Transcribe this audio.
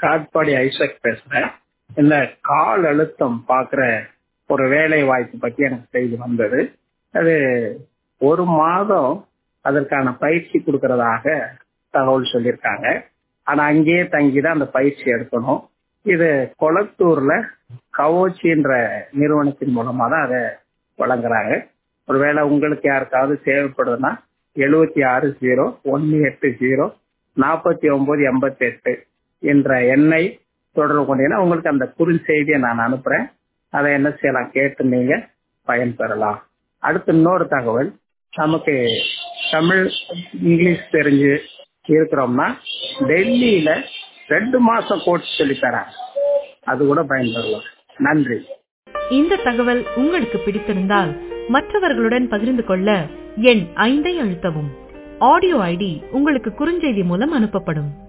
Katpadi Isaac பேசுறேன். இந்த கால் அழுத்தம் பார்க்குற ஒரு வேலை வாய்ப்பு பற்றி எனக்கு செய்தி வந்தது. அது 1 மாதம் அதற்கான பயிற்சி கொடுக்கறதாக தகவல் சொல்லியிருக்காங்க. ஆனால் அங்கேயே தங்கிதான் அந்த பயிற்சி எடுக்கணும். இது கொளத்தூர்ல கவோச்சின்ற நிறுவனத்தின் மூலமா தான் அதை வழங்குறாங்க. ஒருவேளை உங்களுக்கு யாருக்காவது தேவைப்படுதுன்னா 7601804988 என்ற எண்ணை தொடர்பு கொண்டீங்கன்னா உங்களுக்கு அந்த குறுஞ்செய்தியை நான் அனுப்புறேன். அதை என்ன செய்யலாம், கேட்டு நீங்க பயன்பெறலாம். அடுத்து இன்னொரு தகவல், நமக்கு தமிழ் இங்கிலீஷ் தெரிஞ்சு இருக்கிறோம்னா டெல்லியில 2 மாசம் கோர்ஸ் சொல்லி தராங்க. அது கூட பயன்பெறலாம். நன்றி. இந்த தகவல் உங்களுக்கு பிடித்திருந்தால் மற்றவர்களுடன் பகிர்ந்து கொள்ள எண் 5 அழுத்தவும். ஆடியோ ஐடி உங்களுக்கு குறுஞ்செய்தி மூலம் அனுப்பப்படும்.